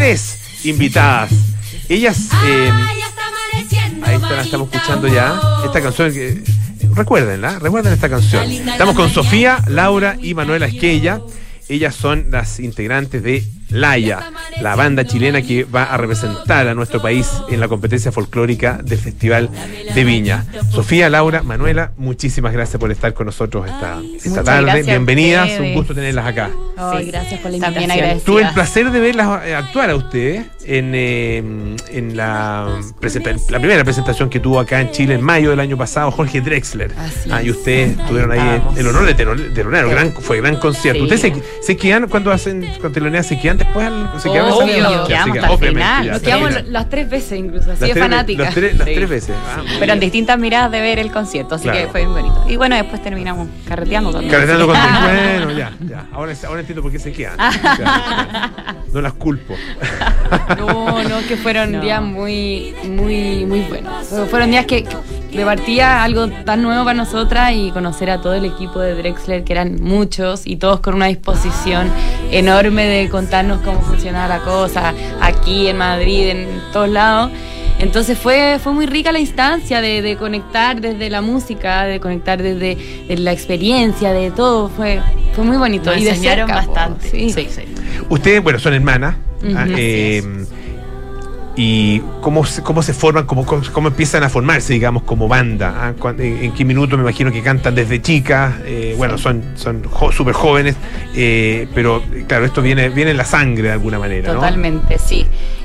3 invitadas. Ellas, ahí la estamos escuchando ya. Esta canción, recuerden esta canción. Estamos con Sofía, Laura y Manuela Esquella. Ellas son las integrantes de Laya, la banda chilena que va a representar a nuestro país en la competencia folclórica del Festival de Viña. Sofía, Laura, Manuela, muchísimas gracias por estar con nosotros esta tarde. Bienvenidas, un gusto tenerlas acá. Sí, gracias por la invitación. Tuve el placer de verlas actuar a ustedes en la primera presentación que tuvo acá en Chile en mayo del año pasado, Jorge Drexler. Y ustedes tuvieron ahí el honor de telonear, fue gran concierto. Sí. ¿Ustedes se quedan cuando hacen teloneas? ¿Se quedan después? Obvio, quedamos hasta el final. Nos quedamos las 3 veces incluso, así de fanática. Las tres veces. Pero en distintas miradas de ver el concierto, así que fue muy bonito. Y bueno, después terminamos carreteando también. Bueno, ya. Ahora entiendo por qué se quedan. No las culpo. No, que fueron días muy buenos. Fueron días que de partida algo tan nuevo para nosotras y conocer a todo el equipo de Drexler, que eran muchos y todos con una disposición enorme de contarnos cómo funcionaba la cosa aquí en Madrid, en todos lados. Entonces fue muy rica la instancia de conectar desde la música, de conectar desde la experiencia, de todo. Fue muy bonito. Nos enseñaron bastante. Sí. Ustedes, son hermanas. ¿Y cómo se forman, cómo empiezan a formarse, digamos, como banda? ¿En qué minuto? Me imagino que cantan desde chicas, son súper jóvenes, pero claro, esto viene en la sangre de alguna manera, Totalmente, ¿no? Sí.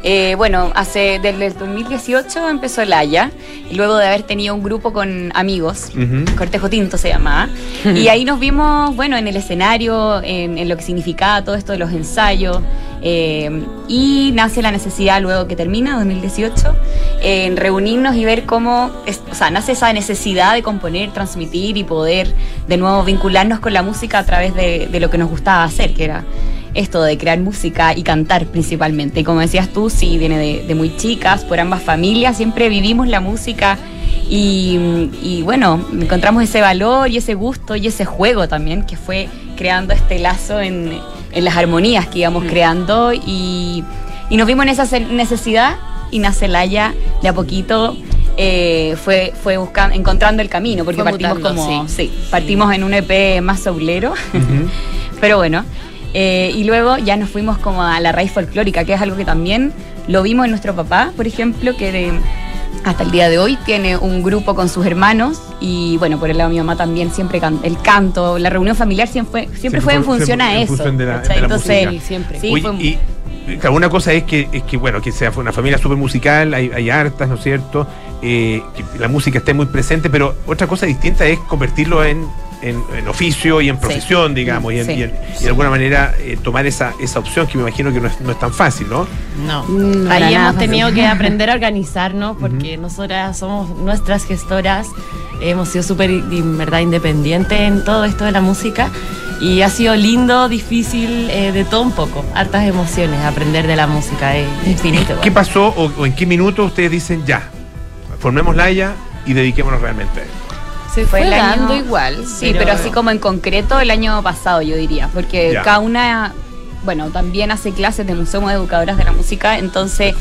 Desde el 2018 empezó Laya, luego de haber tenido un grupo con amigos, Cortejo Tinto se llamaba, y ahí nos vimos, en el escenario, en lo que significaba todo esto de los ensayos, y nace la necesidad, luego que termina 2018, en reunirnos y ver cómo nace esa necesidad de componer, transmitir y poder de nuevo vincularnos con la música a través de lo que nos gustaba hacer, que era esto de crear música y cantar principalmente. Y como decías tú, sí, viene de muy chicas, por ambas familias, siempre vivimos la música y encontramos ese valor y ese gusto y ese juego también, que fue creando este lazo en las armonías que íbamos creando y nos vimos en esa necesidad y nace Laya de a poquito. Fue buscando, encontrando el camino, porque partimos en un EP más soulero, pero y luego ya nos fuimos como a la raíz folclórica, que es algo que también lo vimos en nuestro papá, por ejemplo, que hasta el día de hoy tiene un grupo con sus hermanos y por el lado de mi mamá también siempre el canto, la reunión familiar siempre fue en función a eso. Entonces, siempre. Sí, claro, una cosa es que sea una familia súper musical, hay hartas, ¿no es cierto? Que la música esté muy presente, pero otra cosa distinta es convertirlo en oficio y en profesión, digamos, y de alguna manera tomar esa opción, que me imagino que no es tan fácil, ¿no? No, ahí hemos tenido que aprender a organizarnos, porque nosotras somos nuestras gestoras, hemos sido súper, verdad, independientes en todo esto de la música. Y ha sido lindo, difícil, de todo un poco. Hartas emociones, aprender de la música, es infinito. ¿Qué pasó o en qué minuto ustedes dicen ya, formemos Laya y dediquémonos realmente a él? Se fue dando igual. Sí, pero así como en concreto el año pasado, yo diría. Porque cada una, también hace clases de Museo de Educadoras de la Música, entonces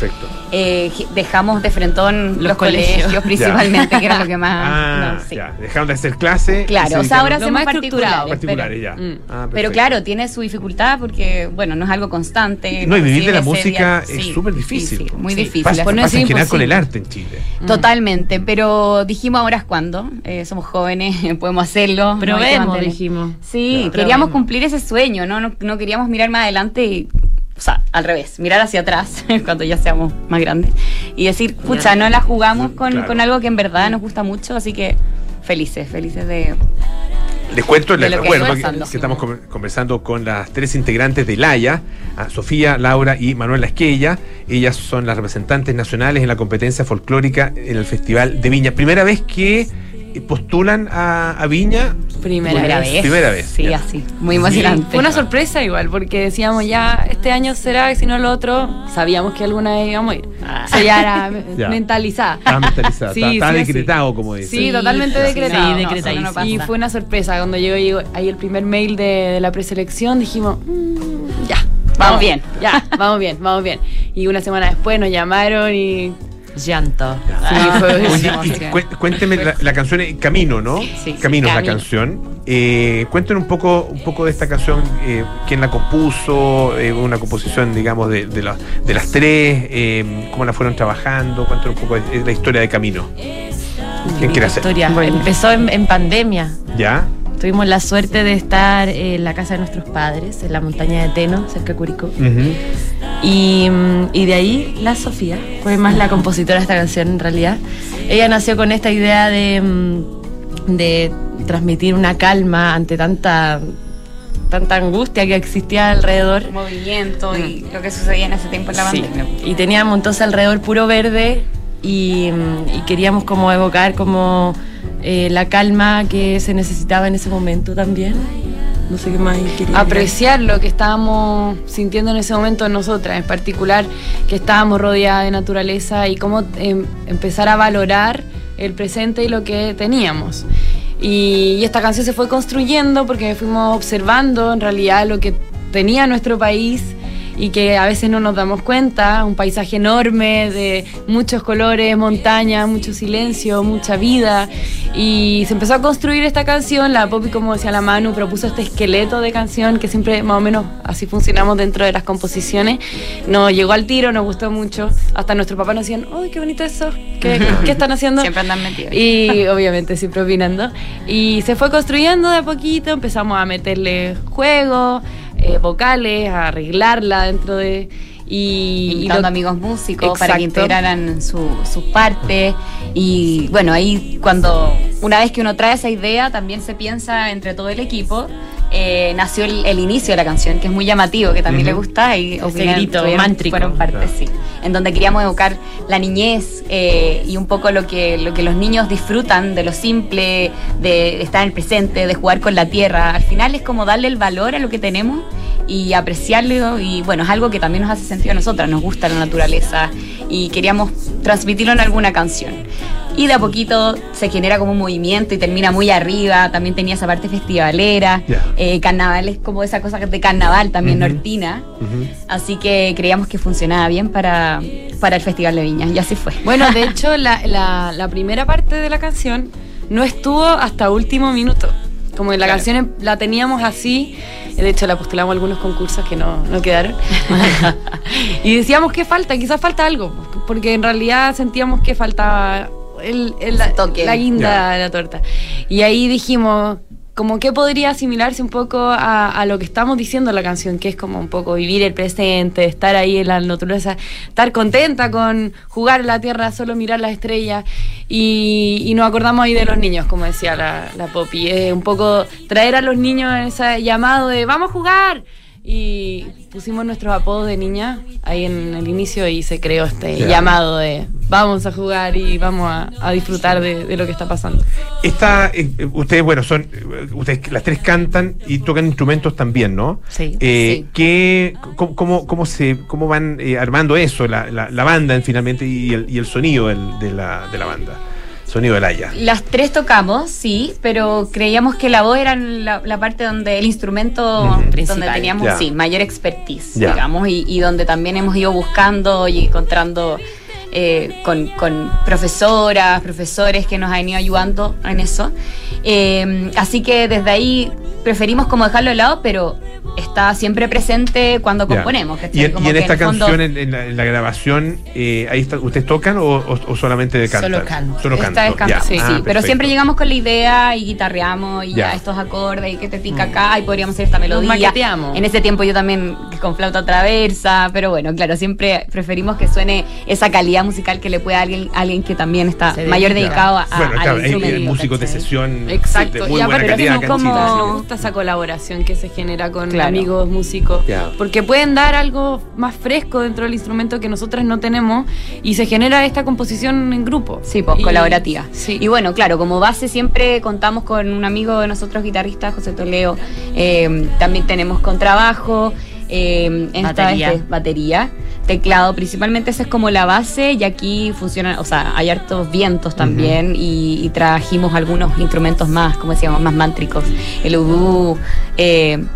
dejamos de frentón los colegios principalmente, que era lo que más... Dejaron de hacer clase. Claro, ahora hacemos particulares. Pero claro, tiene su dificultad porque, no es algo constante. Y vivir de la música es súper difícil. Muy difícil. Pasa en general con el arte en Chile. Totalmente, pero dijimos ahora es cuando. Somos jóvenes, podemos hacerlo. Probemos, dijimos. Sí, queríamos cumplir ese sueño, no queríamos mirar más adelante y... al revez, mirar hacia atrás cuando ya seamos más grandes y decir, no la jugamos con algo que en verdad nos gusta mucho, así que felices de... Les cuento, les recuerdo que estamos conversando con las 3 integrantes de Laya, Sofía, Laura y Manuela Esquella. Ellas son las representantes nacionales en la competencia folclórica en el Festival de Viña. Primera vez que postulan a Viña. Primera vez. Sí, así. Muy emocionante. Fue una sorpresa igual, porque decíamos ya, este año será, y si no lo otro, sabíamos que alguna vez íbamos a ir. Eso ya era mentalizada. Estaba mentalizada, estaba decretado, sí. como dicen. Sí, totalmente decretado. Sí, decretadísimo. Y fue una sorpresa, cuando llegó ahí el primer mail de la preselección, dijimos, ya. Vamos bien. Ya, vamos bien. y una semana después nos llamaron y... llanto. Sí, fue Oye, cuénteme la canción Camino, ¿no? Sí, Camino es la Camino. canción. Cuéntenos un poco de esta canción, quién la compuso, una composición, digamos, de las tres, cómo la fueron trabajando, cuéntenos un poco de la historia de Camino. ¿Quién quiere hacer? Historia. Bueno. Empezó en pandemia. ¿Ya? Tuvimos la suerte de estar en la casa de nuestros padres, en la montaña de Teno, cerca de Curicó. Ujú. Y de ahí la Sofía, fue más la compositora de esta canción en realidad. Ella nació con esta idea de transmitir una calma ante tanta angustia que existía alrededor. Movimiento y lo que sucedía en ese tiempo en la Sí. pandemia. Y teníamos entonces alrededor puro verde y queríamos como evocar como la calma que se necesitaba en ese momento también. No sé qué más quería apreciar lo que estábamos sintiendo en ese momento nosotras, en particular que estábamos rodeadas de naturaleza y cómo empezar a valorar el presente y lo que teníamos. Y esta canción se fue construyendo porque fuimos observando en realidad lo que tenía nuestro país y que a veces no nos damos cuenta, un paisaje enorme de muchos colores, montañas, mucho silencio, mucha vida, y se empezó a construir esta canción. La Poppy, como decía la Manu, propuso este esqueleto de canción que siempre más o menos así funcionamos dentro de las composiciones. Nos llegó al tiro, nos gustó mucho, hasta nuestros papás nos decían, ¡ay, qué bonito eso! ¿Qué están haciendo? Siempre andan metidos. Y obviamente siempre opinando. Y se fue construyendo de a poquito, empezamos a meterle juegos, vocales, a arreglarla dentro de... Invitando amigos músicos para que Exacto. integraran sus partes. Y bueno, ahí una vez que uno trae esa idea, también se piensa entre todo el equipo. Nació el inicio de la canción, que es muy llamativo, que también le gusta. Y Ese grito mántrico. fueron parte, sí. En donde queríamos evocar la niñez y un poco lo que los niños disfrutan de lo simple, de estar en el presente, de jugar con la tierra. Al final es como darle el valor a lo que tenemos y apreciarlo, y bueno, es algo que también nos hace sentido a nosotras, nos gusta la naturaleza y queríamos transmitirlo en alguna canción. Y de a poquito se genera como un movimiento y termina muy arriba, también tenía esa parte festivalera, carnaval es como esa cosa de carnaval también nortina, así que creíamos que funcionaba bien para el Festival de Viña, y así fue. Bueno, de hecho, la primera parte de la canción no estuvo hasta último minuto. Como la canción la teníamos así, de hecho la postulamos a algunos concursos que no quedaron. Y decíamos que falta, quizás falta algo, porque en realidad sentíamos que faltaba la guinda de la torta. Y ahí dijimos, como que podría asimilarse un poco a lo que estamos diciendo en la canción, que es como un poco vivir el presente, estar ahí en la naturaleza, estar contenta con jugar en la tierra, solo mirar las estrellas, y nos acordamos ahí de los niños, como decía la Poppy, un poco traer a los niños en ese llamado de ¡vamos a jugar! Y pusimos nuestros apodos de niña ahí en el inicio y se creó este llamado de vamos a jugar y vamos a disfrutar de lo que está pasando. Ustedes, bueno, ustedes las tres cantan y tocan instrumentos también, ¿no? Sí. ¿Cómo van armando eso, la banda finalmente y el sonido de la banda? Sonido del Haya. Las tres tocamos, sí, pero creíamos que la voz era la parte donde el instrumento donde teníamos mayor expertise, digamos, y donde también hemos ido buscando y encontrando con profesores que nos han ido ayudando en eso. Así que desde ahí preferimos como dejarlo de lado, pero está siempre presente cuando componemos. Y en esta canción, en la grabación, ahí ¿ustedes tocan o solamente cantan? Solo canto. Solo canto. Esta vez cantamos, sí, pero perfecto. siempre llegamos con la idea y guitarreamos y ya estos acordes y que te tica acá y podríamos hacer esta melodía. Nos maqueteamos. En ese tiempo yo también con flauta traversa, pero bueno, claro, siempre preferimos que suene esa calidad musical que le pueda a alguien que también está mayor dedicado a bueno, claro, al instrumento. hay músicos de sesión Exacto, de muy y buena aparte calidad acá en Chile. nos gusta esa colaboración que se genera con Claro. amigos músicos, porque pueden dar algo más fresco dentro del instrumento que nosotras no tenemos y se genera esta composición en grupo. Sí, pues colaborativa. Sí. Y bueno, claro, como base siempre contamos con un amigo de nosotros, guitarrista, José Toleo. También tenemos contrabajo, batería, teclado. Principalmente esa es como la base, y aquí funcionan, o sea, hay hartos vientos también, y trajimos algunos instrumentos más, como decíamos, más mántricos. El udú,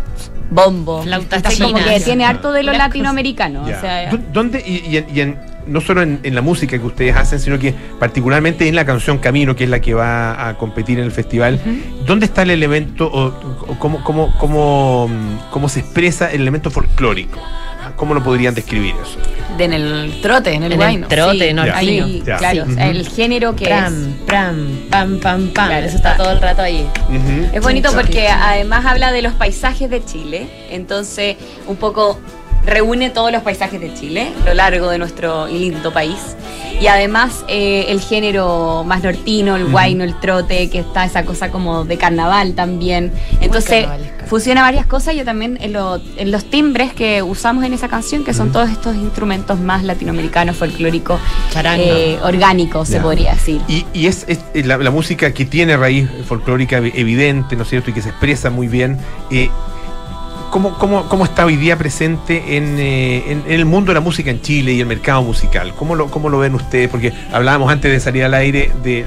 bombo. Flauta como que tiene harto de lo Las latinoamericano. O sea, ¿Dónde, no solo en la música que ustedes hacen, sino que particularmente en la canción Camino, que es la que va a competir en el festival, ¿dónde está el elemento o cómo se expresa el elemento folclórico? ¿Cómo lo podrían describir eso? En el trote, en el guayno. El trote, sí. norteño. ahí, claro, o sea, el género que Pram, es. pram, pam, pam, pam. Claro, Eso está todo el rato ahí. Es bonito porque además habla de los paisajes de Chile, entonces un poco reúne todos los paisajes de Chile, a lo largo de nuestro lindo país. Y además el género más nortino, el guayno, el trote, que está esa cosa como de carnaval también. Entonces fusiona varias cosas. Yo también en los timbres que usamos en esa canción, que son todos estos instrumentos más latinoamericanos, folclóricos, orgánicos, se podría decir. Y es la música que tiene raíz folclórica evidente, ¿no es cierto? Y que se expresa muy bien. ¿Cómo está hoy día presente en el mundo de la música en Chile y el mercado musical? ¿Cómo lo ven ustedes? Porque hablábamos antes de salir al aire de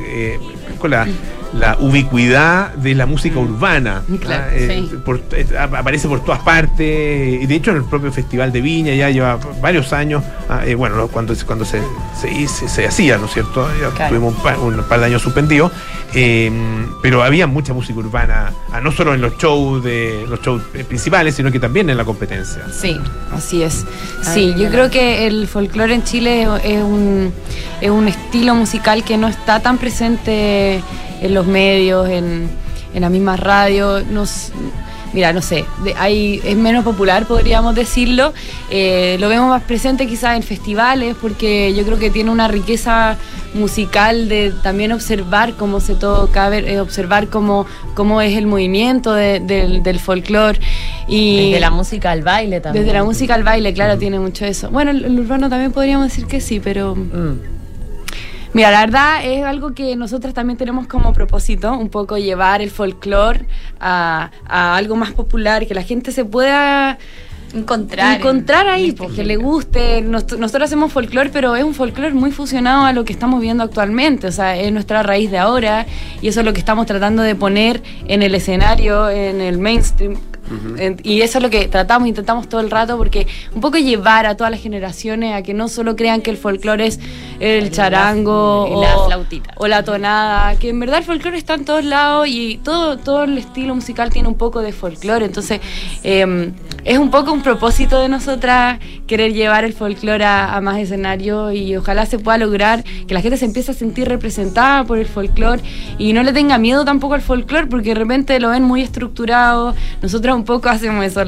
la ubicuidad de la música urbana. Claro, aparece por todas partes, y de hecho en el propio Festival de Viña ya lleva varios años, cuando se hacía, ¿no es cierto? Ya tuvimos un par de años suspendidos, pero había mucha música urbana, no solo en los shows principales, sino que también en la competencia. Sí, así es. Sí, yo creo que el folclore en Chile es un estilo musical que no está tan presente en los medios, en la misma radio. Mira, no sé, es menos popular, podríamos decirlo. Lo vemos más presente quizás en festivales, porque yo creo que tiene una riqueza musical de también observar cómo se toca, observar cómo es el movimiento del folclore. Desde la música al baile también. Desde la música al baile, claro, tiene mucho eso. Bueno, el urbano también podríamos decir que sí, pero... Mira, la verdad es algo que nosotros también tenemos como propósito, un poco llevar el folclore a algo más popular, que la gente se pueda encontrar ahí, porque le guste. Nosotros hacemos folclore, pero es un folclore muy fusionado a lo que estamos viendo actualmente, o sea, es nuestra raíz de ahora, y eso es lo que estamos tratando de poner en el escenario, en el mainstream. Y eso es lo que intentamos todo el rato, porque un poco llevar a todas las generaciones a que no solo crean que el folclore es el charango y la flautita o la tonada, que en verdad el folclore está en todos lados y todo el estilo musical tiene un poco de folclore. Entonces es un poco un propósito de nosotras querer llevar el folclore a más escenarios, y ojalá se pueda lograr que la gente se empiece a sentir representada por el folclore y no le tenga miedo tampoco al folclore, porque de repente lo ven muy estructurado. Nosotros un poco hacemos eso,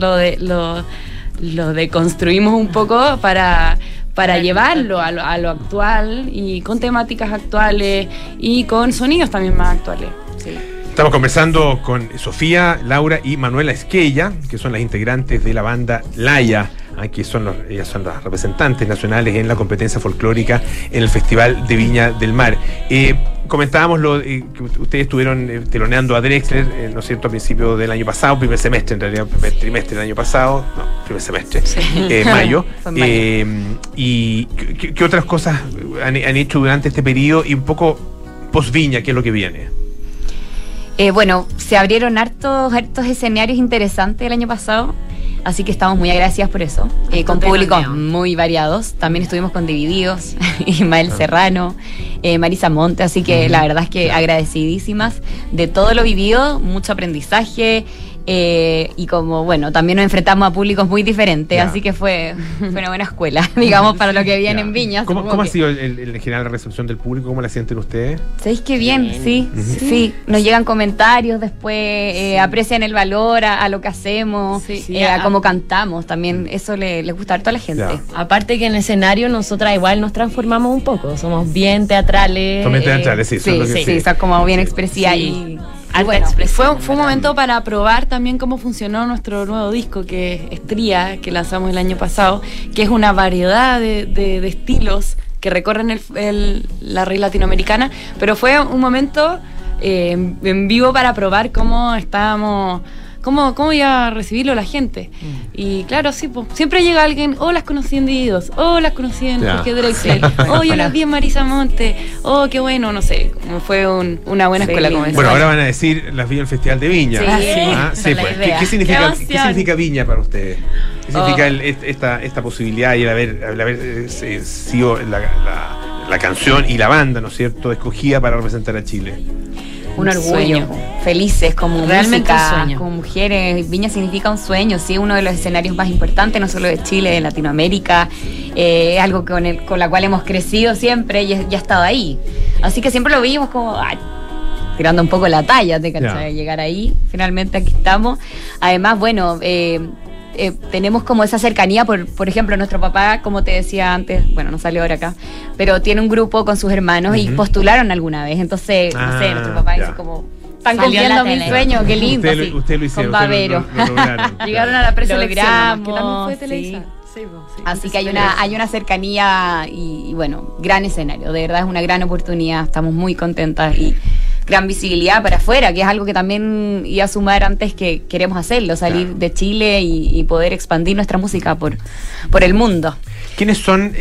lo deconstruimos un poco para llevarlo a lo actual, y con temáticas actuales y con sonidos también más actuales. Sí. Estamos conversando con Sofía, Laura y Manuela Esquella, que son las integrantes de la banda Laya, que ellas son las representantes nacionales en la competencia folclórica en el Festival de Viña del Mar. Comentábamos que ustedes estuvieron teloneando a Drexler, ¿no es cierto?, a principio del año pasado, primer semestre en realidad, primer trimestre del año pasado, primer semestre, mayo. ¿Y qué otras cosas han hecho durante este periodo y un poco post-Viña, qué es lo que viene? Bueno, se abrieron hartos escenarios interesantes el año pasado, así que estamos muy agradecidas por eso, con públicos muy variados. También estuvimos con Divididos, Ismael Serrano, Marisa Monte, así que la verdad es que agradecidísimas de todo lo vivido, mucho aprendizaje. Y como, bueno, también nos enfrentamos a públicos muy diferentes, así que fue una buena escuela, digamos, para lo que viene en Viña. ¿Cómo ha sido en general la recepción del público? ¿Cómo la sienten ustedes? ¿Sabéis qué bien? Sí. Nos llegan comentarios después, aprecian el valor a lo que hacemos, a cómo cantamos, también eso le gusta harto a la gente. Aparte que en el escenario nosotras igual nos transformamos un poco, somos bien teatrales. Son bien teatrales, sí. Son como bien expresivas y... Bueno, fue un momento para probar también cómo funcionó nuestro nuevo disco, que es Estría, que lanzamos el año pasado, que es una variedad de estilos que recorren la raíz latinoamericana, pero fue un momento en vivo para probar cómo estábamos ¿cómo iba a recibirlo la gente? Y claro, sí, pues, siempre llega alguien, las conocí en Divididos, las conocí en Jorge Drexler, yo las vi en Marisa Monte, qué bueno, no sé, como fue una buena escuela como esa. Bueno, ahora van a decir las vi en el Festival de Viña. Sí, pues. ¿Qué significa Viña para ustedes? ¿Qué significa esta posibilidad y el haber sido la canción y la banda, ¿no es cierto?, escogida para representar a Chile? Un orgullo, felices como realmente música, un sueño. como mujeres. Viña significa un sueño, sí, uno de los escenarios más importantes, no solo de Chile, de Latinoamérica. Es algo con la cual hemos crecido siempre y ha estado ahí. Así que siempre lo vimos como tirando un poco la talla, ¿te cachai? Llegar ahí, finalmente aquí estamos. Además, bueno, tenemos como esa cercanía, por ejemplo, nuestro papá, como te decía antes, bueno, no salió ahora acá, pero tiene un grupo con sus hermanos y postularon alguna vez, entonces, no sé, nuestro papá dice como, están cumpliendo mi sueño, qué lindo, usted lo hicieron, con Babero. Llegaron a la preselección, logramos, que también fue sí. Televisa. Así que hay una cercanía y bueno, gran escenario, de verdad es una gran oportunidad, estamos muy contentas y gran visibilidad para afuera, que es algo que también iba a sumar antes que queremos hacerlo, salir de Chile y poder expandir nuestra música por el mundo. ¿Quiénes son,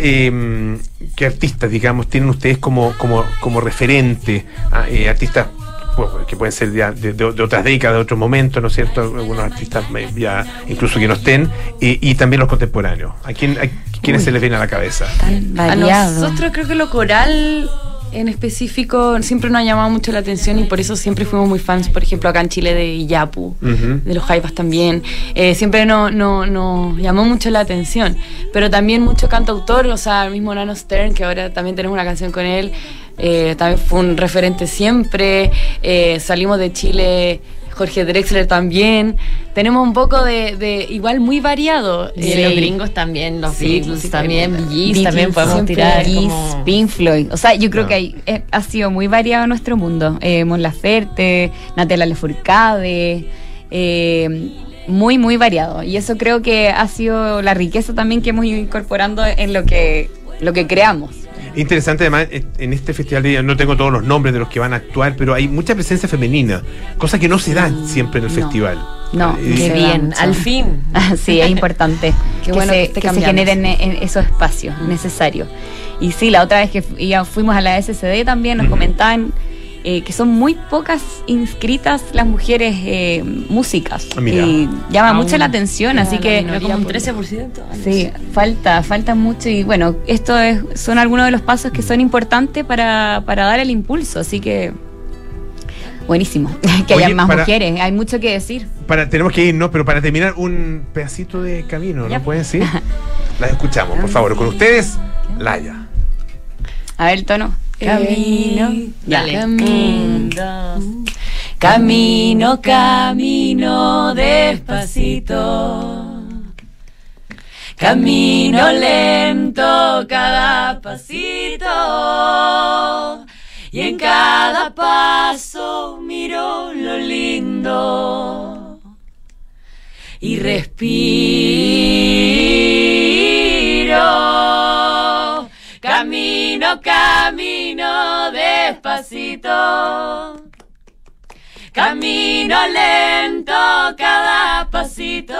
qué artistas, digamos, tienen ustedes como referente? Artistas que pueden ser ya de otras décadas, de otros momentos, ¿no es cierto? Algunos artistas ya incluso que no estén, y también los contemporáneos. ¿A quiénes se les viene a la cabeza? Tan A variado. nosotros creo que lo coral en específico siempre nos ha llamado mucho la atención y por eso siempre fuimos muy fans, por ejemplo, acá en Chile de Iyapu, de los Jaivas también. Siempre nos llamó mucho la atención, pero también mucho cantautor, o sea, el mismo Nano Stern, que ahora también tenemos una canción con él, también fue un referente siempre. Salimos de Chile, Jorge Drexler también. Tenemos un poco de igual muy variado. Y los gringos también, los Beatles también, Bee también podemos siempre tirar Gees, como... Pink Floyd. O sea, yo creo que ha sido muy variado nuestro mundo. Mon Laferte, Natalia Lafourcade, muy, muy variado. Y eso creo que ha sido la riqueza también que hemos ido incorporando en lo que creamos. Interesante, además, en este festival de no tengo todos los nombres de los que van a actuar, pero hay mucha presencia femenina, cosa que no se da siempre en el festival. No, Qué bien, al fin. Sí, es importante Qué bueno que se generen esos espacios necesarios. Y sí, la otra vez que fuimos a la SCD también nos comentaban que son muy pocas inscritas las mujeres músicas. Y llama mucho la atención, así que... Como un 13%. Sí, falta mucho y bueno, son algunos de los pasos que son importantes para dar el impulso, así que... Buenísimo, que haya más mujeres, hay mucho que decir. Tenemos que irnos, pero para terminar, un pedacito de Camino, ¿no pueden decir? Las escuchamos, por favor, con ustedes, Laya. A ver el tono. Camino, Dale. Camino, camino despacito. Camino lento cada pasito. Y en cada paso miro lo lindo. Y respiro. Camino, camino despacito. Camino lento cada pasito.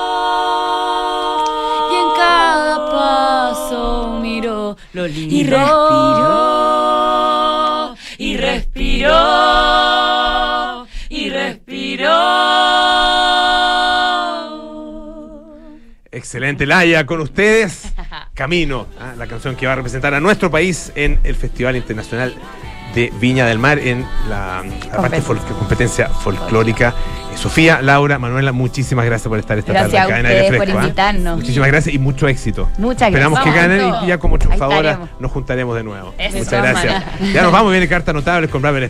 Y en cada paso miro lo lindo. Y respiro. Y respiro. Y respiro. Excelente, Laya, con ustedes, Camino, la canción que va a representar a nuestro país en el Festival Internacional de Viña del Mar, en la parte de competencia folclórica. Sofía, Laura, Manuela, muchísimas gracias por estar esta tarde acá en Aire Fresco. Por invitarnos. Muchísimas gracias y mucho éxito. Muchas Esperamos gracias. que ganen y ya como triunfadoras estaremos. nos juntaremos de nuevo. Eso, muchas gracias. Ya nos vamos, viene Cartas Notables con Braver